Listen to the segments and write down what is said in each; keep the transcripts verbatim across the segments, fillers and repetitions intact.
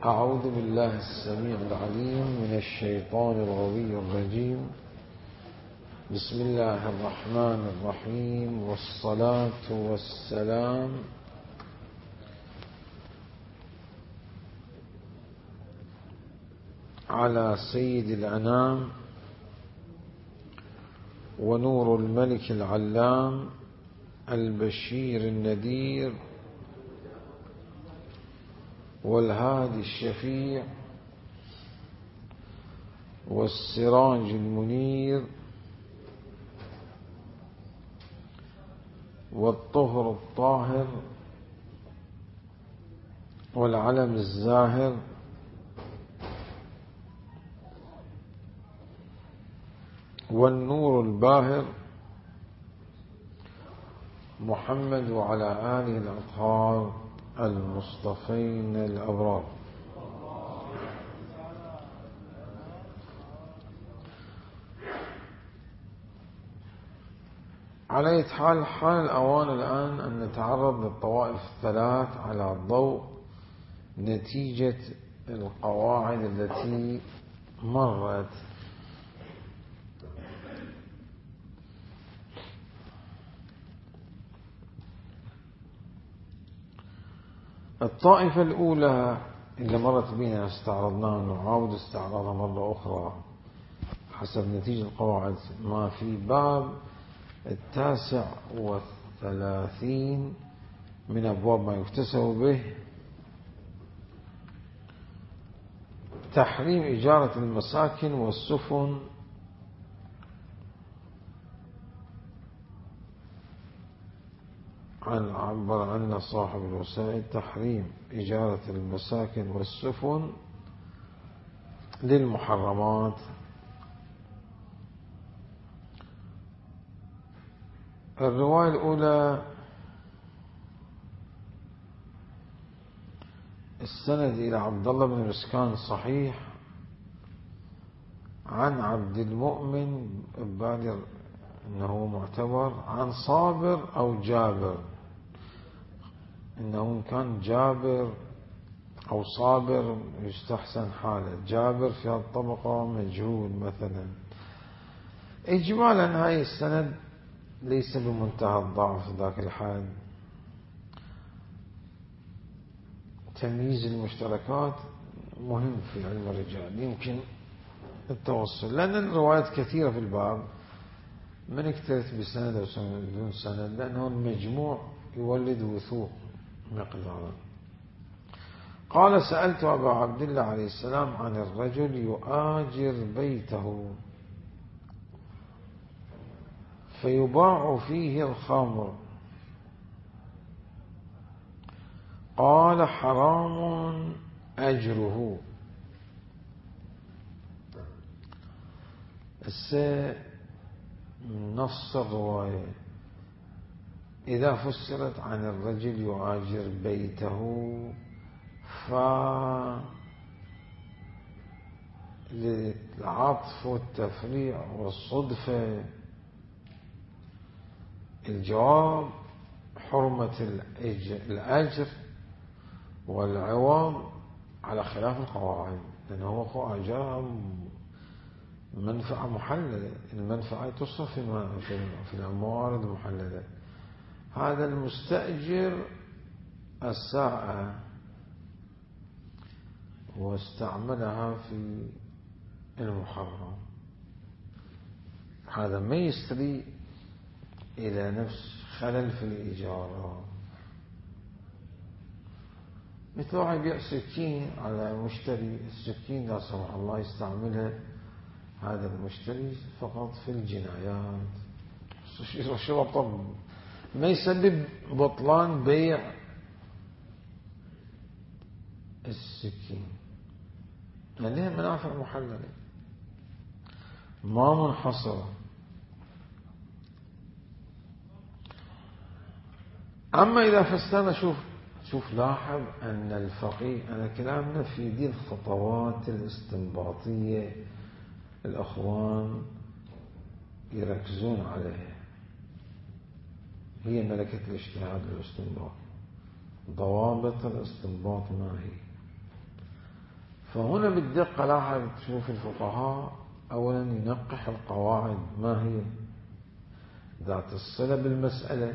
أعوذ بالله السميع العليم من الشيطان الغوي الرجيم. بسم الله الرحمن الرحيم، والصلاة والسلام على سيد الأنام ونور الملك العلام البشير النذير والهادي الشفيع والسراج المنير والطهر الطاهر والعلم الزاهر والنور الباهر محمد وعلى آله الأطهار المصطفين الأبرار. على أي حال، حان الأوان الآن أن نتعرض للطوائف الثلاث على ضوء نتيجة القواعد التي مرت. الطائفة الأولى اللي مرت بنا استعرضناها، نعاود استعراضها مرة أخرى حسب نتيجة القواعد ما في باب التاسع والثلاثين من أبواب ما يكتسب به، تحريم إجارة المساكن والسفن عن عبر عنا صاحب الوسائل، تحريم إجارة المساكن والسفن للمحرمات. الرواية الأولى السند إلى عبد الله بن مسكان صحيح عن عبد المؤمن بالغ إنه معتبر، عن صابر أو جابر، إنه كان جابر أو صابر يستحسن حاله، جابر في الطبقة مجهول مثلا. إجمالا هاي السند ليس بمنتهى الضعف ذاك الحال، تمييز المشتركات مهم في علم الرجال، يمكن التوصل، لأن الروايات كثيرة في الباب من اكترث بسند أو بدون سند، لأنه المجموع يولد وثوق مقدارا. قال: سألت أبا عبد الله عليه السلام عن الرجل يؤاجر بيته فيباع فيه الخمر، قال: حرام أجره. نص الرواية إذا فسرت عن الرجل يؤاجر بيته، فللعطف والتفريع والصدفة الجواب حرمة الأجر والعوض على خلاف القواعد، لأنه هو أجر منفعة محللة، المنفعة تصرف في الموارد المحللة. هذا المستأجر الساعة واستعملها في المحرم، هذا ما يستري إلى نفس خلل في الإيجار. مثل واحد يبيع سكين على مشتري، السكين لا سمح الله يستعملها هذا المشتري فقط في الجنايات، شو بطل ما يسبب بطلان بيع السكين، لأنها منافع محللة ما منحصرة. أما إذا فسرنا، شوف شوف لاحظ أن الفقيه، أنا كلامنا في دي الخطوات الاستنباطية الأخوان يركزون عليها، هي ملكة الاجتهاد والاستنباط. ضوابط الاستنباط ما هي؟ فهنا بالدقة لاحظ تشوف الفقهاء أولا ينقح القواعد ما هي ذات الصلة بالمسألة،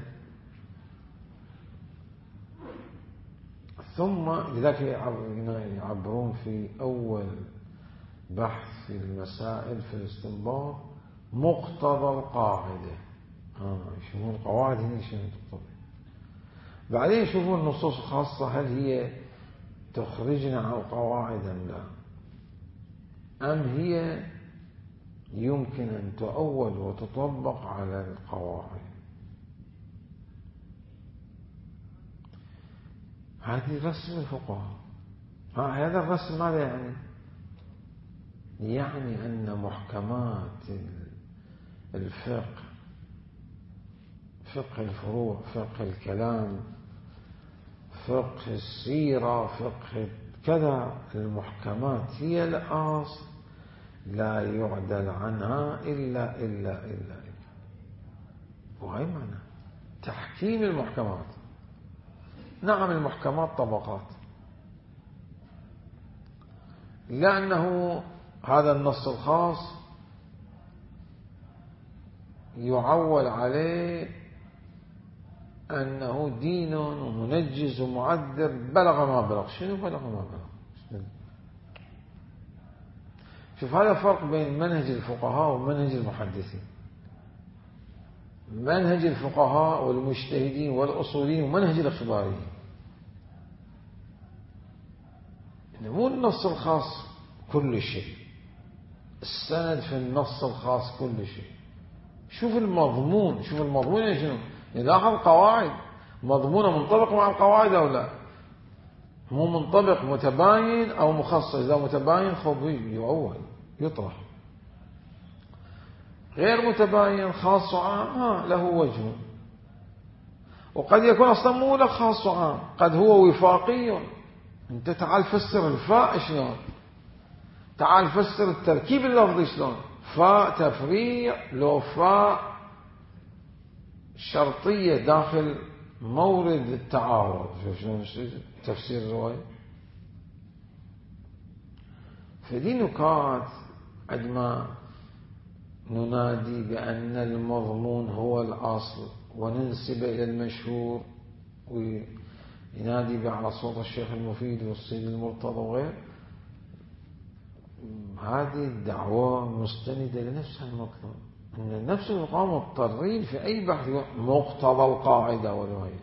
ثم لذلك يعبرون في أول بحث في المسائل في الاستنباط مقتضى القاعدة. آه يشوفون القواعد هنا شنو تقتضي، بعدين يشوفون النصوص الخاصة هل هي تخرجنا عن القواعد أم لا، أم هي يمكن أن تؤول وتطبق على القواعد. هذه رسم الفقهاء. هذا الرسم ماذا يعني؟ يعني أن محكمات الفقه، فقه الفروع، فقه الكلام، فقه السيرة، فقه كذا، المحكمات هي الأصل لا يعدل عنها إلا إلا إلا إلا وهي معنى تحكيم المحكمات. نعم المحكمات طبقات، لأنه هذا النص الخاص يعول عليه أنه دين ومنجز ومعذر بلغ ما بلغ. شنو بلغ ما بلغ؟ شوف هذا فرق بين منهج الفقهاء ومنهج المحدثين. منهج الفقهاء والمجتهدين والأصوليين ومنهج الإخباريين، مو النص الخاص كل شيء، السند في النص الخاص كل شيء. شوف المضمون، شوف المضمون يعني شنو؟ نلاحظ قواعد مضمونة منطبق مع القواعد أو لا، مو منطبق متباين أو مخصص. إذا متباين خب يؤول يطرح، غير متباين خاص وعام ها له وجه. وقد يكون أصلا مو له خاص وعام، قد هو وفاقي. أنت تعال فسر الفاء شلون، تعال فسر التركيب اللفظي شلون، فاء تفريع لو فاء شرطية داخل مورد التعارض. شوف شلون تفسير الرواية. فدي نكات عندما ننادي بأن المضمون هو الأصل وننسب إلى المشهور وينادي به على صوت الشيخ المفيد والسيد المرتضى وغير، هذه الدعوة مستندة لنفس المطلب، أن نفس المقام مضطرين في أي بحث مقتضى القاعدة والرواية،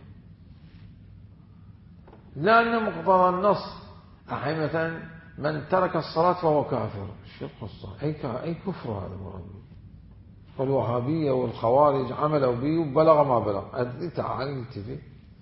لأن مقتضى النص. أحيانا مثلا من ترك الصلاة فهو كافر، شو القصة؟ أي أي كفر هذا مراد. والوهابية والخوارج عملوا به وبلغ ما بلغ. تعال التفت،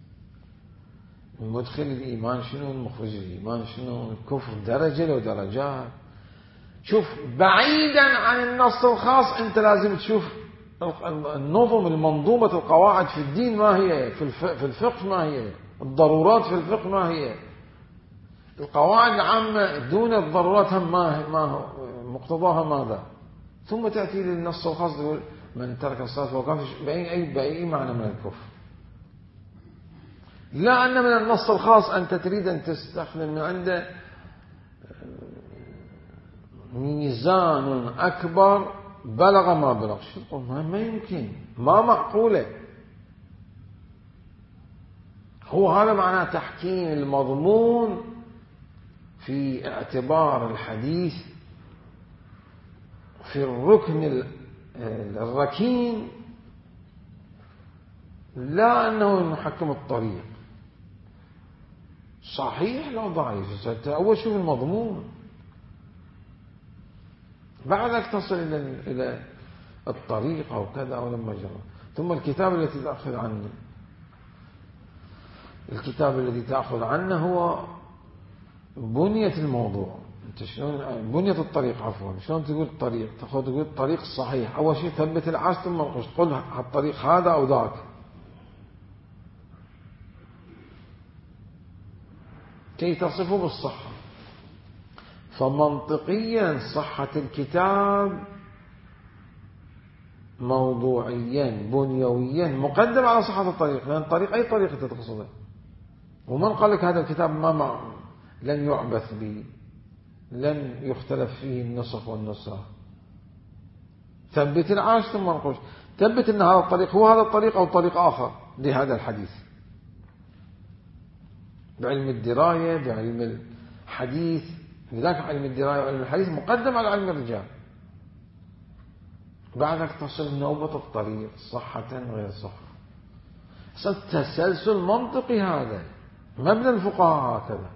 مدخل الإيمان شنو، المخرج الإيمان شنو، الكفر درجة لو درجات. شوف بعيدا عن النص الخاص أنت لازم تشوف النظم المنظومة القواعد في الدين ما هي، في الفقه ما هي، الضرورات في الفقه ما هي، القواعد العامة دون الضرورات هم ما ما مقتضاها ماذا. ثم تأتي للنص الخاص تقول من ترك الصلاة فهو كافر بأي أي بأي معنى من الكفر. لا أن من النص الخاص أنت تريد أن تستخدم من عنده ميزان أكبر بلغ ما بلغ. شو ما يمكن، ما معقولة. هو هذا معناه تحكيم المضمون في اعتبار الحديث في الركن الركين، لا أنه يحكم الطريق صحيح لا ضعيف. أول شوف المضمون، بعدك تصل إلى إلى الطريق أو كذا أو لما جرى. ثم الكتاب الذي تأخذ عنه، الكتاب الذي تأخذ عنه هو بنية الموضوع. أنت شلون بنية الطريق، عفوا شلون تقول الطريق، تأخذ تقول الطريق الصحيح. أول شيء ثبت العاش ثم تقول الطريق هذا أو ذاك. كي تصفه بالصحة. فمنطقيا صحة الكتاب موضوعيا بنيويا مقدم على صحة الطريق، لأن الطريق أي طريقة تقصده. ومن قال لك هذا الكتاب ما مع لن يعبث به، لن يختلف فيه النسخ والنسخ. ثبت العاش ثم انقش، ثبت أن هذا الطريق هو هذا الطريق أو طريق آخر لهذا الحديث، بعلم الدراية بعلم الحديث. لذلك علم الدراية وعلم الحديث مقدم على علم الرجال. بعدك تصل نوبة الطريق صحة غير صحة. تسلسل منطقي هذا، مبنى الفقهاء هكذا.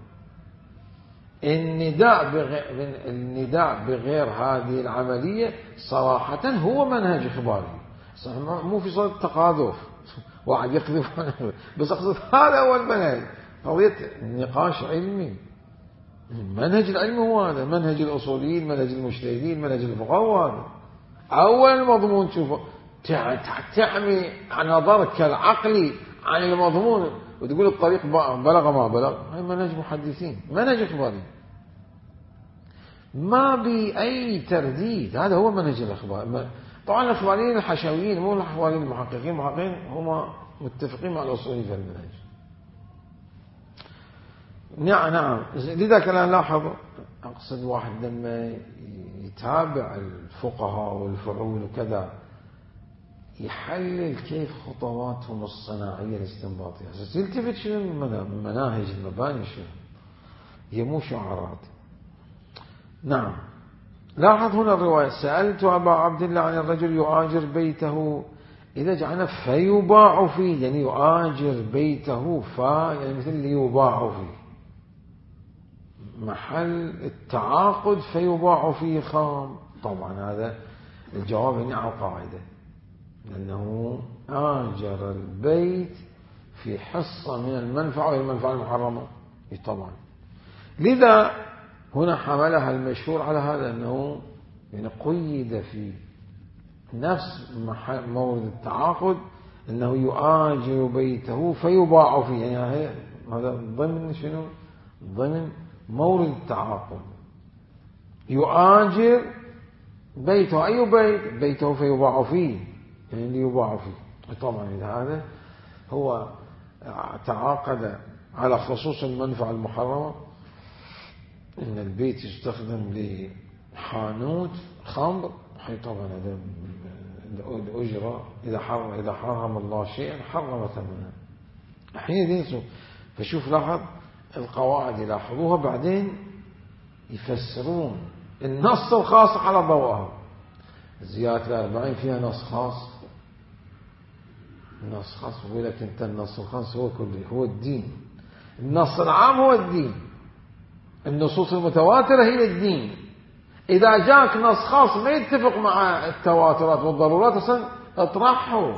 النداء بغير, النداء بغير هذه العملية صراحة هو منهج إخباري، مو في صورة تقاذف واحد يقذف بس أقصد هذا هو المنهج، قضية نقاش علمي. منهج العلم هو هذا، منهج الأصوليين، منهج المجتهدين، منهج الفقهاء هو هذا. أول مضمون تشوفه تعمي نظرك العقلي عن المضمون وتقول الطريق بلغ ما بلغ، هذا منهج محدثين، منهج إخباري ما بأي ترديد. هذا هو منهج الإخبار. طبعا الإخباريين الحشويين مو الإخباريين المحققين، المحققين هم متفقين مع الأصوليين في المنهج. نعم نعم. لذا كان نلاحظ، أقصد واحد لما يتابع الفقهاء والفعول وكذا يحلل كيف خطواتهم الصناعية الاستنباطية، يلتفت شنو المناهج المباني شنو، هي مو شعارات. نعم. لاحظ هنا الرواية: سألت أبا عبد الله عن الرجل يؤاجر بيته إذا جعلنا فيباع فيه، يعني يؤاجر بيته فا يعني مثل ليباع فيه، محل التعاقد فيباع فيه خام. طبعا هذا الجواب هنا على القاعدة، لأنه آجر البيت في حصة من المنفعة وهي المنفعة المحرمة طبعا. لذا هنا حملها المشهور على هذا، أنه يعني قيد في نفس مورد التعاقد أنه يؤاجر بيته فيباع فيه، يعني هذا ضمن شنو؟ ضمن مورد التعاقد. يؤاجر بيته، أي بيت؟ بيته فيباع فيه، يعني ليباع فيه. طبعا إذا هذا هو تعاقد على خصوص المنفعة المحرمة، إن البيت يستخدم لحانوت خمر، حي طبعا هذا الأجرة إذا حرم إذا حرم الله شيئا حرم ثمنه حين ينسوا. فشوف لاحظ القواعد يلاحظوها بعدين يفسرون النص الخاص على ضوءها. زيادة الأربعين فيها نص خاص، النص خاص يقول لك أنت النص الخاص هو كله هو الدين، النص العام هو الدين، النصوص المتواترة هي الدين. إذا جاك نص خاص ما يتفق مع التواترات والضرورات أصلا اطرحه.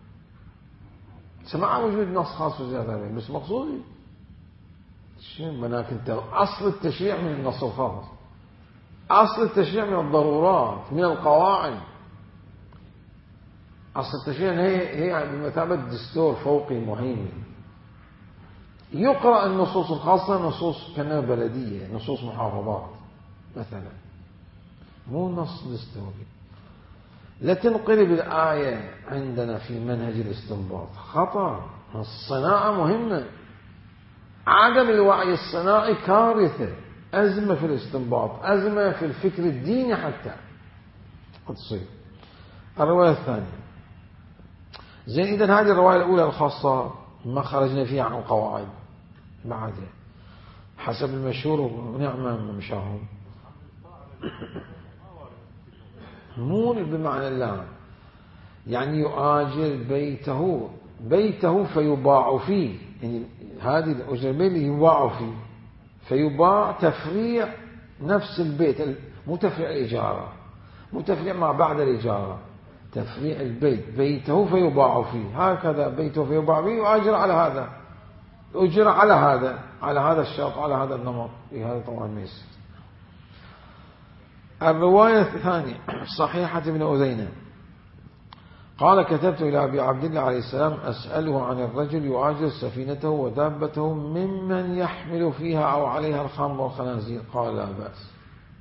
سمع وجود نص خاص وزيادة عليه، بس مقصودي شو مناك أنت أصل التشريع من النص الخاص، أصل التشريع من الضرورات من القواعد. أصل التشريع هي هي بمثابة دستور فوقي مهيمن. يقرأ النصوص الخاصة نصوص كأنها بلدية، نصوص محافظات مثلا، مو نص دستوري. لا تنقلب الآية عندنا في منهج الاستنباط، خطأ. الصناعة مهمة، عدم الوعي الصناعي كارثة، أزمة في الاستنباط، أزمة في الفكر الديني حتى قد تصير. الرواية الثانية زين. إذن هذه الرواية الأولى الخاصة ما خرجنا فيها عن القواعد بعدها حسب المشهور، ونعم مشاهم مو بمعنى الله، يعني يؤاجر بيته بيته فيباع فيه، يعني هذه الأجرة البيت يباع فيه، فيباع تفريع نفس البيت، مو تفريع الإجارة، مو تفريع ما بعد الإجارة، تفريع البيت بيته فيباع فيه، هكذا بيته فيباع فيه يؤجر على هذا، أجر على هذا على هذا الشرط على هذا النمط. هذا طبعا ما يصير. الرواية الثانية صحيحة ابن أذينة قال: كتبت إلى أبي عبد الله عليه السلام أسأله عن الرجل يؤاجر سفينته ودابته ممن يحمل فيها أو عليها الخمر والخنازير، قال: لا بأس.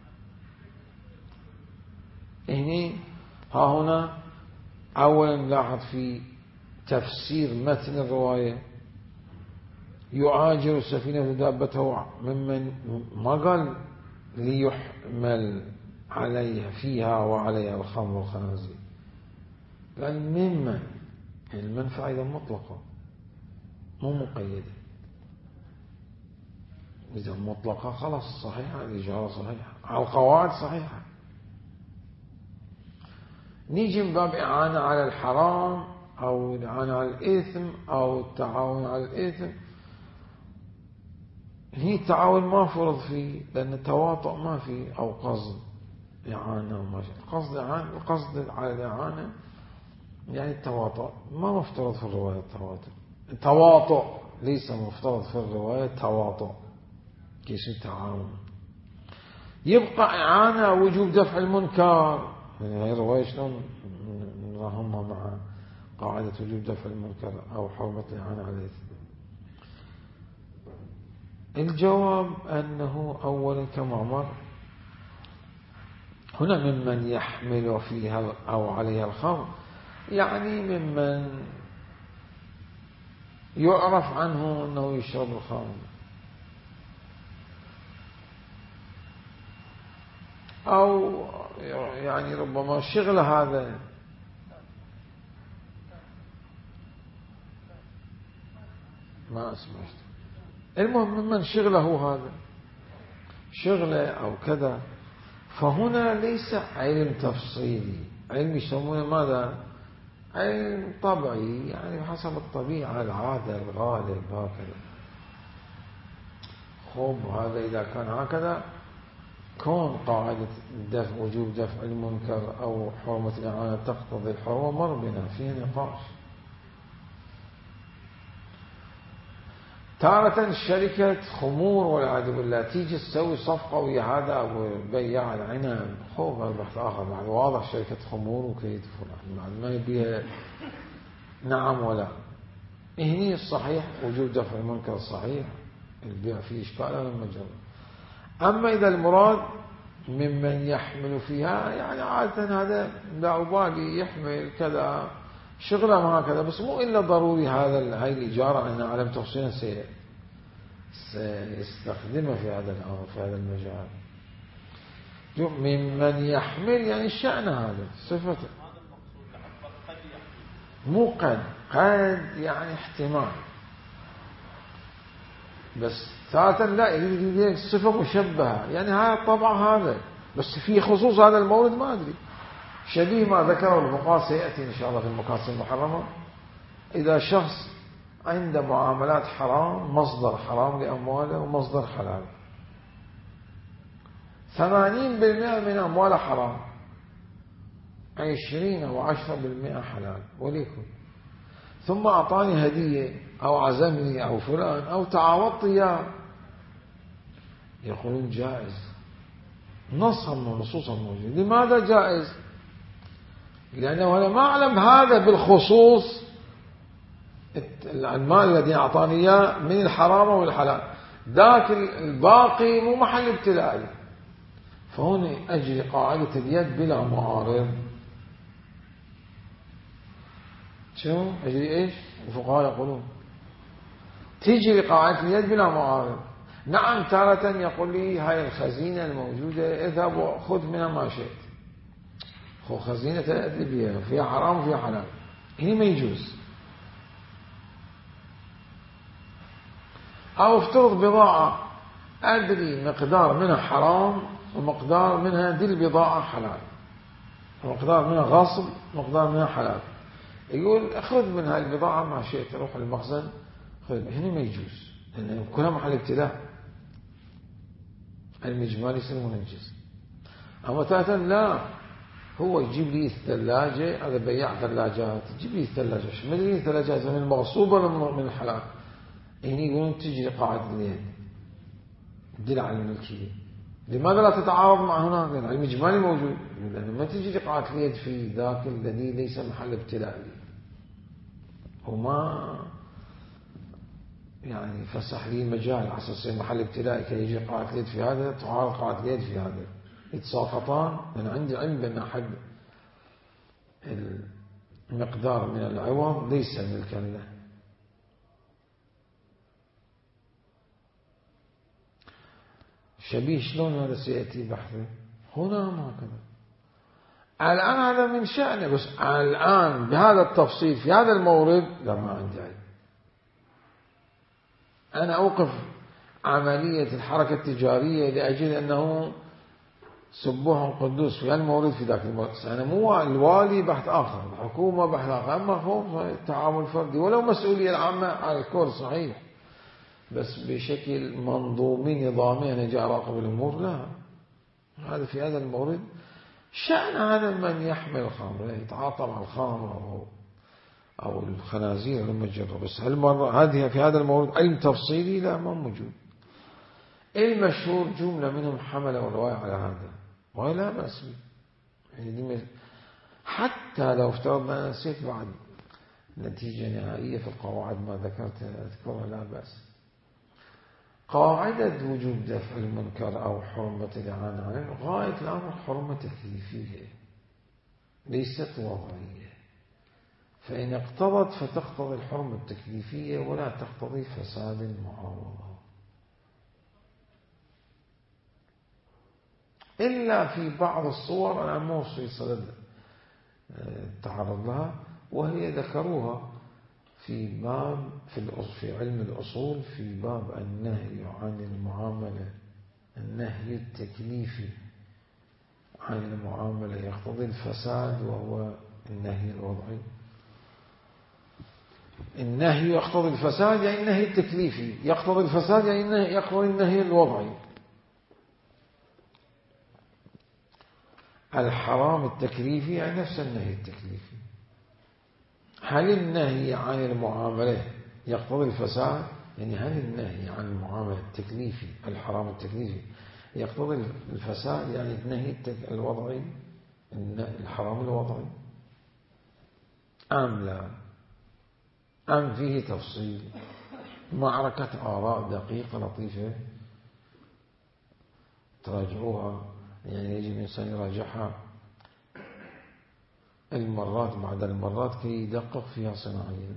هنا ها هنا أولا لاحظ في تفسير متن الرواية يؤاجر السفينة ودابته ممن، ما قال ليحمل عليها فيها وعليها الخمر والخنازير. لأن ممن المنفعة إذا مطلقة مو مقيدة، إذا مطلقة خلاص صحيحة، الإجارة صحيحة على القواعد صحيحة. نيجي من باب إعانة على الحرام أو الإعانة على الإثم أو التعاون على الإثم، هي التعاون ما فرض فيه لأن التواطؤ ما فيه، أو قصد إعانة وما فيه. القصد إعانة، القصد على الإعانة يعني التواطؤ ما مفترض في الرواية التواطؤ. التواطؤ ليس مفترض في الرواية تواطؤ كيس التعاون. يبقى إعانة وجوب دفع المنكر، هذه الرواية شلون نراهمها مع قاعدة وجوب دفع المنكر أو حرمة الإعانة على الإثم؟ الجواب أنه أولا كما مر هنا ممن يحمل فيها أو عليها الخمر، يعني ممن يعرف عنه أنه يشرب الخمر، أو يعني ربما شغل هذا ما أسمعت. المهم من شغله هذا شغله أو كذا، فهنا ليس علم تفصيلي، علم يسمونه ماذا؟ علم طبيعي، يعني حسب الطبيعة العادة الغالب هكذا. خب هذا إذا كان هكذا كون قاعدة دفع وجوب دفع المنكر أو حرمة الإعانة تقتضي الحرمة مر بنا فيه نقاش. تارة شركة خمور والعياذ بالله تيجي تسوي صفقة ويا هذا أو بياع العنب، خوف هذا بحث آخر بعد واضح شركة خمور وكيد فلان بعد ما يبيها نعم ولا. هني الصحيح وجوب دفع المنكر الصحيح، البيع فيه إشكال على المجرد. أما إذا المراد ممن يحمل فيها يعني عادة هذا لا أبالي يحمل كذا شغله ما هكذا، بس مو إلا ضروري هذا هاي الإجارة أن علم تفصيلا سيستخدمها في هذا الأمر في هذا المجال. ممن يحمل يعني الشأن هذا صفته، مو قد قد يعني احتمال، بس ثالثا لا صفة مشبهة يعني هذا الطبع هذا، بس في خصوص هذا المورد ما أدري شبيه ما ذكره الفقهاء سيأتي إن شاء الله في المقاصد المحرمة. إذا شخص عنده معاملات حرام، مصدر حرام لأمواله ومصدر حلال، ثمانين بالمئة من أمواله حرام، عشرين أو عشرة بالمئة حلال وليكن، ثم أعطاني هدية أو عزمني أو فلان أو تعاوضت إياه، يقولون جائز نصا من النصوص الموجودة. لماذا جائز؟ لأنه أنا ما أعلم هذا بالخصوص المال الذي أعطاني إياه من الحرام والحلال، ذاك الباقي مو محل ابتلائي. فهنا أجري قاعدة اليد بلا معارض. شو أجري إيش؟ الفقهاء يقولون تجري قاعدة اليد بلا معارض. نعم تارة يقول لي هاي الخزينة الموجودة اذهب وخذ منها ما شئت، خو خزينة تأتي بها فيها حرام وفيها حلال، هنا ما يجوز. أو افترض بضاعة أدري مقدار منها حرام ومقدار منها دي البضاعة حلال، ومقدار منها غاصب ومقدار منها حلال، يقول أخذ من هاي البضاعة ما شئت، روح المخزن خذ. هنا ما يجوز لأن كلها محل ابتلاء، المجمال يصير منجز. أما تاتا لا، هو يجيب لي الثلاجة، هذا بياع ثلاجات يجيب لي الثلاجة، شو مدري الثلاجات من المغصوبة ولا من الحلال. هنا يقولون تجري قاعدة اليد دل على الملكية. لماذا لا تتعارض مع هنا؟ لأن المجمال موجود، لأنه ما تجري قاعدة اليد في ذاك الذي ليس محل ابتلاء، وما يعني فسح لي مجال على أساس محل ابتلاء كي يجي قاعدة اليد في هذا تعارض قاعدة اليد في هذا، يتساقطان. أنا عندي علم بأن أحد المقدار من العوض ليس ملكا له. شبيه شلون هذا سيأتي بحثه هنا ما هكذا. الآن هذا من شأنه، بس الآن بهذا التفصيل في هذا المورد لا، ما عندي علم. أنا أوقف عملية الحركة التجارية لأجل أنه سبوح قدوس في المورد في ذاك المورد. أنا مو الوالي بحث آخر، الحكومة بحث آخر، أما هو التعامل الفردي ولو مسؤولية العامة على الكل صحيح، بس بشكل منظومي نظامي أنا جاء أراقب الأمور لا. هذا في هذا المورد شأن هذا من يحمل الخمر يتعاطى مع الخمر أو أو الخنازير المجرة. بس هالمرة هذه في هذا المورد علم تفصيلي لا، ما موجود. المشهور جملة منهم حملوا الرواية على هذا ولا بأس به. يعني حتى لو افترضنا أنا نسيت بعد نتيجة نهائية في القواعد ما ذكرتها أذكرها لا بأس. قاعدة وجوب دفع المنكر أو حرمة الإعانة عليه غاية الأمر حرمة تكليفية ليست وضعية، فإن اقتضت فتقتضي الحرمة التكليفية ولا تقتضي فساد المعاوضة، إلا في بعض الصور أنا مو في صدد تعرض لها، وهي ذكروها في باب في في علم الأصول في باب النهي عن المعاملة، النهي التكليفي عن المعاملة يقتضي الفساد وهو النهي الوضعي. النهي يقتضي الفساد يعني النهي التكليفي، يقتضي الفساد يعني يقتضي النهي الوضعي. الحرام التكليفي يعني نفس النهي التكليفي. هل النهي عن المعاملة يقتضي الفساد؟ يعني هل النهي عن المعاملة التكليفي الحرام التكليفي يقتضي الفساد يعني النهي الوضعي الحرام الوضعي أم لا؟ أم فيه تفصيل؟ معركة آراء دقيقة لطيفة تراجعوها، يعني يجب الإنسان يراجعها المرات بعد المرات كي يدقق فيها صناعيا.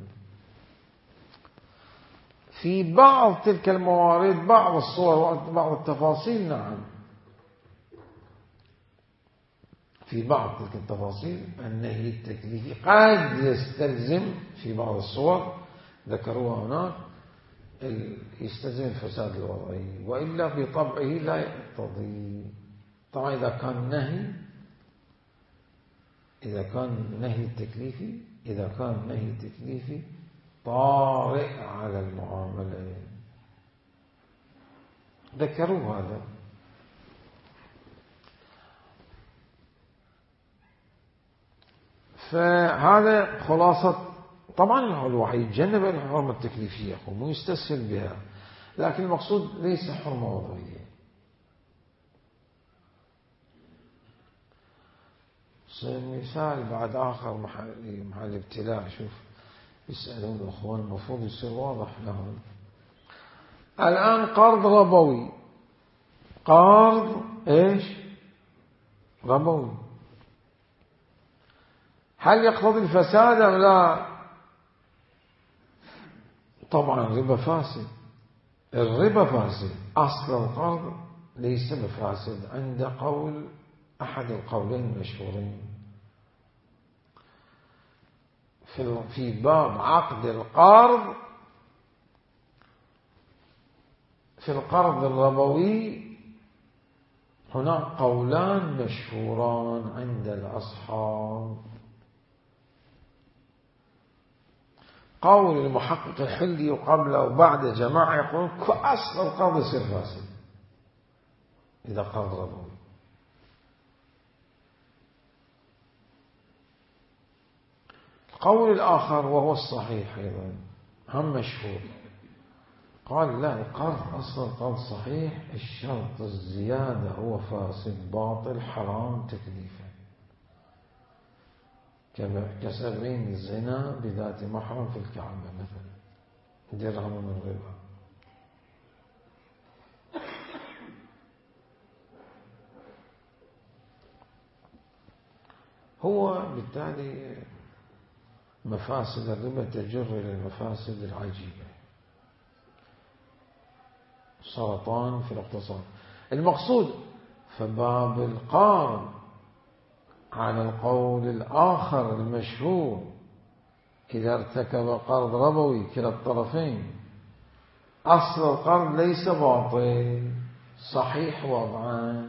في بعض تلك الموارد بعض الصور بعض التفاصيل نعم، في بعض تلك التفاصيل النهي التكليفي قد يستلزم في بعض الصور ذكروها هناك يستلزم الفساد الوضعي، وإلا بطبعه لا يقتضي. طبعا إذا كان نهي إذا كان نهي التكليفي إذا كان نهي التكليفي طارئ على المعاملة ذكروا هذا. فهذا خلاصة. طبعا الواحد يتجنب الحرمة التكليفية ومو يستسهل بها، لكن المقصود ليس حرمة وضعية. مثال بعد آخر محل, محل الابتلاء. شوف يسألون الأخوان المفروض يصير واضح لهم. الآن قرض ربوي، قرض إيش ربوي، هل يقتضي الفساد أم لا؟ طبعا الربا فاسد، الربا فاسد، أصل القرض ليس بفاسد عند قول أحد القولين المشهورين في باب عقد القرض. في القرض الربوي هناك قولان مشهوران عند الأصحاب. قول المحقق الحلي وقبله وبعد جماعة يقولون كأصل القرض يصير فاسد إذا قرض ربوي. القول الآخر وهو الصحيح أيضا هم مشهور، قال لا، القرض أصل القرض صحيح، الشرط الزيادة هو فاسد باطل حرام تكليفا، كسبعين الزنا بذات محرم في الكعبة مثلا درهم من الربا. هو بالتالي مفاسد الربا تجر إلى المفاسد العجيبة. سرطان في الاقتصاد. المقصود فباب القارن عن القول الآخر المشهور إذا ارتكب قرض ربوي كلا الطرفين أصل القرض ليس باطل صحيح وضعان،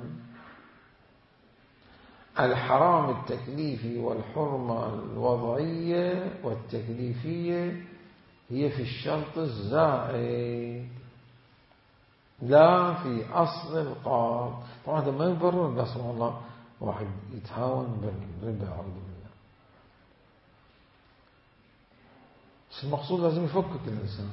الحرام التكليفي والحرمة الوضعية والتكليفية هي في الشرط الزائد لا في أصل القرض. طبعا هذا ما يبرر بس والله واحد يتهاون بالربا أعوذ بالله، بس المقصود لازم يفكك الإنسان.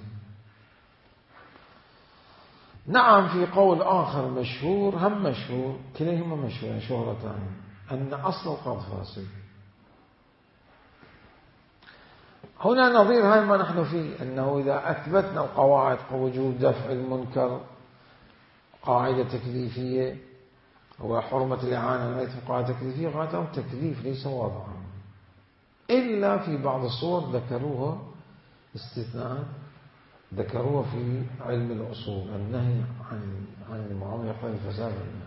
نعم في قول آخر مشهور هم مشهور كليهما مشهور شهرتان أن أصل القرض فاسد. هنا نظير هاي ما نحن فيه، أنه إذا أثبتنا القواعد وجوب دفع المنكر قاعدة تكليفية وحرمة الإعانة ليس قاعدة تكليفية، قاعدة تكليف ليس وضعا، إلا في بعض الصور ذكروها استثناء ذكروها في علم الأصول النهي عن عن المعاملة يقتضي الفساد منها.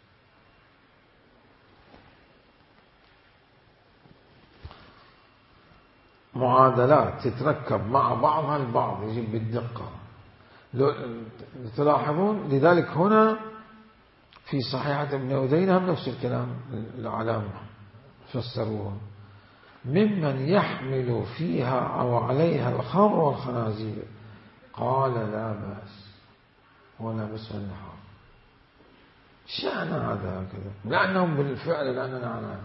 معادلات تتركب مع بعضها البعض يجب بالدقة تلاحظون. لذلك هنا في صحيحة ابن أذينة هم نفس الكلام العلامة فسروها ممن يحمل فيها أو عليها الخمر والخنازير قال لا بأس ولا بأس النحار. شأن هذا هكذا لأنهم بالفعل لأننا علامة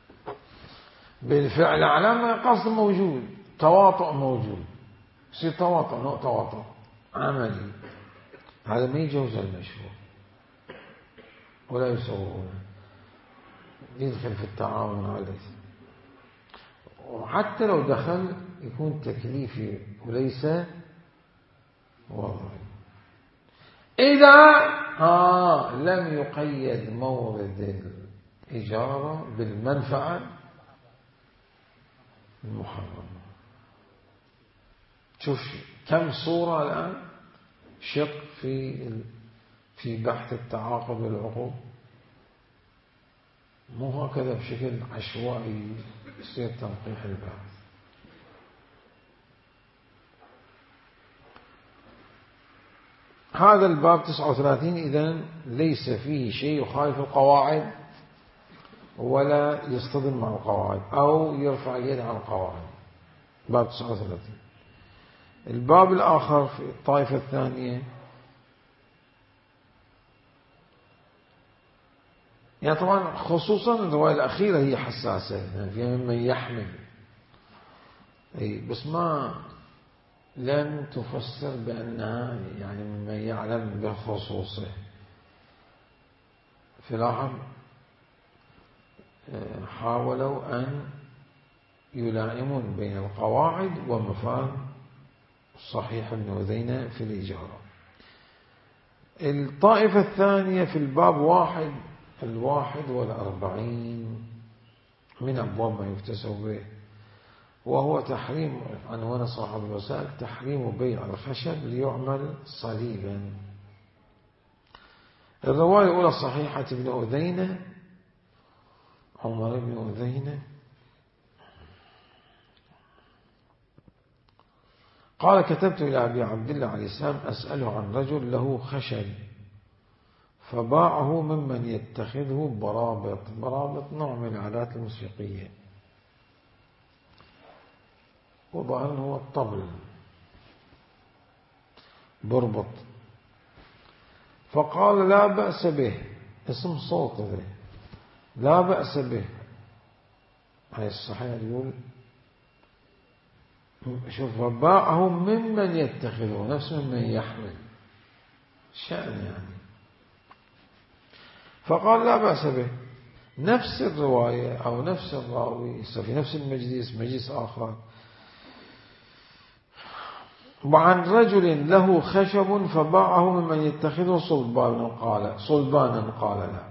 بالفعل علامة قصد موجود تواطؤ موجود يصير تواطؤ نوع تواطؤ عملي، هذا ما يجوز المشروع ولا يسوونه يدخل في التعاون عليه، وحتى لو دخل يكون تكليفي وليس وضعي إذا آه لم يقيد مورد الإجارة بالمنفعة المحرمة. شوف كم صورة الآن شق في في بحث التعاقد والعقود، مو هكذا بشكل عشوائي يصير تنقيح البحث. هذا الباب تسعة وثلاثين إذن ليس فيه شيء يخالف القواعد ولا يصطدم مع القواعد أو يرفع اليد عن القواعد. باب تسعة وثلاثين. الباب الآخر في الطائفة الثانية يعني طبعا خصوصا الرواية الأخيرة هي حساسة يعني فيها ممن يحمل بس ما لم تفسر بأنها يعني ممن يعلم بخصوصه. في لاحظ حاولوا أن يلائمون بين القواعد ومفاد صحيح ابن أذينة في الإجارة. الطائفة الثانية في الباب واحد الواحد والأربعين من أبواب ما يفتسه به، وهو تحريم عنوان صاحب الوسائل تحريم بيع الخشب ليعمل صليبا. الرواية الأولى صحيحة ابن أذينة عمر بن أذينة قال كتبت إلى أبي عبد الله عليه السلام أسأله عن رجل له خشب فباعه ممن يتخذه برابط. برابط نوع من الآلات الموسيقية وظاهر هو الطبل بربط، فقال لا بأس به اسم صوت ذي لا بأس به. هاي الصحيح يقول شوف باعه ممن يتخذه نفس ممن يحمل شأن يعني، فقال لا بأس به. نفس الرواية أو نفس الراوي في نفس المجلس مجلس آخر وعن رجل له خشب فباعه ممن يتخذه صلبانا قال صلبانا قال لا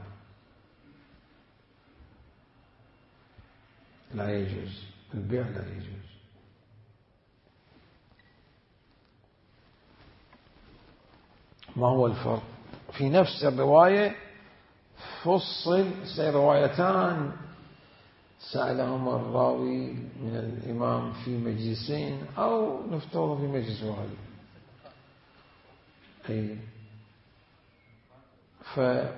لا يجوز البيع لا يجوز. ما هو الفرق؟ في نفس الرواية فصل روايتان سألهما الراوي من الإمام في مجلسين أو نفترض في مجلس واحد. أي ف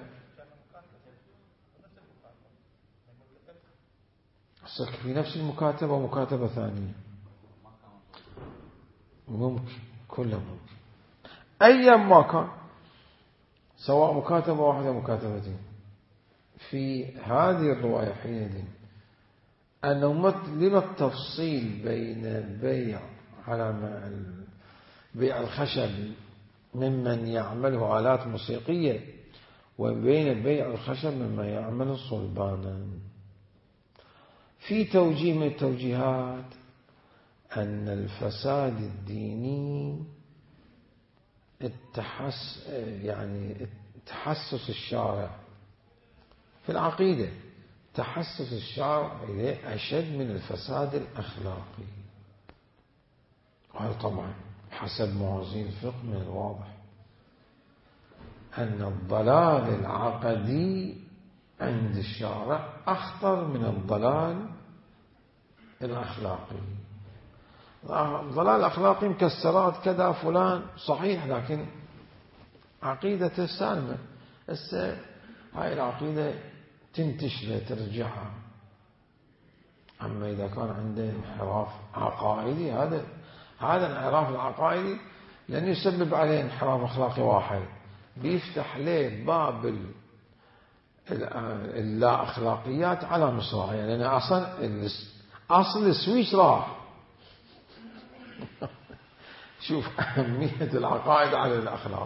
في نفس المكاتبة ومكاتبة ثانية ممكن، كلها ممكن أيا ما كان، سواء مكاتبة واحدة مكاتبتين. في هذه الرواية حينئذ أنه لما التفصيل بين البيع على بيع الخشب ممن يعمله آلات موسيقية وبين بيع الخشب ممن يعمل صلبانا. في توجيه من التوجيهات أن الفساد الديني التحس يعني تحسس الشارع في العقيدة، تحسس الشارع إليه أشد من الفساد الأخلاقي. وهذا طبعا حسب موازين الفقه من الواضح أن الضلال العقدي عند الشارع أخطر من الضلال الأخلاقي. الضلال الأخلاقي مكسرات كذا فلان صحيح، لكن عقيدة سالمة. هسه هاي العقيدة تنتشله ترجعها. أما إذا كان عنده انحراف عقائدي، هذا هذا الانحراف العقائدي لن يسبب عليه انحراف أخلاقي واحد، بيفتح له باب اللا أخلاقيات على مصراعيه، لأن أصلا أصل السويش راح. شوف أهمية العقائد على الأخلاق.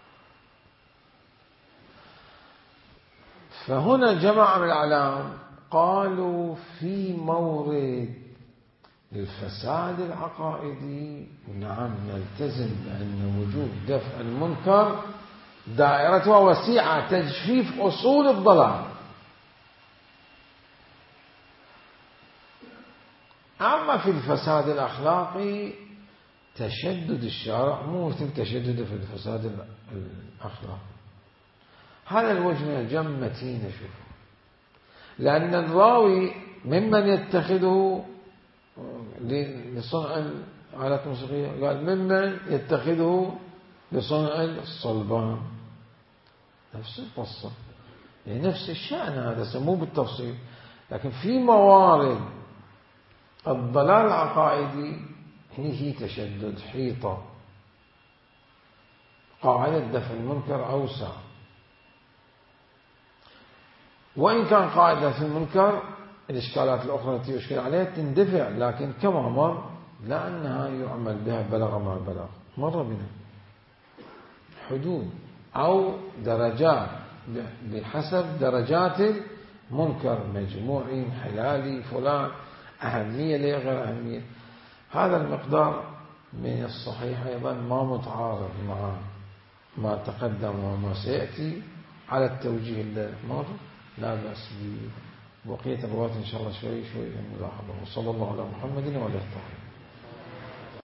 فهنا جماعة من العلام قالوا في مورد الفساد العقائدي نعم نلتزم بأن وجود دفع المنكر دائرتها وسيعة تجفيف أصول الضلال. أما في الفساد الأخلاقي تشدد الشارع مو مثل تشدد في الفساد الأخلاقي. هذا الوجه من الجم متين. شوف، لأن الراوي ممن يتخذه لصنع الآلات الموسيقية قال ممن يتخذه لصنع الصلبان. نفس القصة، يعني نفس الشأن، هذا سموه بالتفصيل. لكن في موارد الضلال العقائدي هي تشدد حيطة، قاعدة دفع المنكر أوسع. وإن كان قاعدة في المنكر الإشكالات الأخرى التي يشكل عليها تندفع، لكن كما مر لا أنها يعمل بها بلغ ما بلغ. مر بنا حدود أو درجات بحسب درجات المنكر، مجموعي حلالي فلان، أهمية ليه غير أهمية. هذا المقدار من الصحيح أيضا ما متعارض مع ما تقدم وما سيأتي على التوجيه المر. لا بأس ببقية الروايات إن شاء الله شوي شوي ملاحظة. وصلى الله على محمد وعلى آله.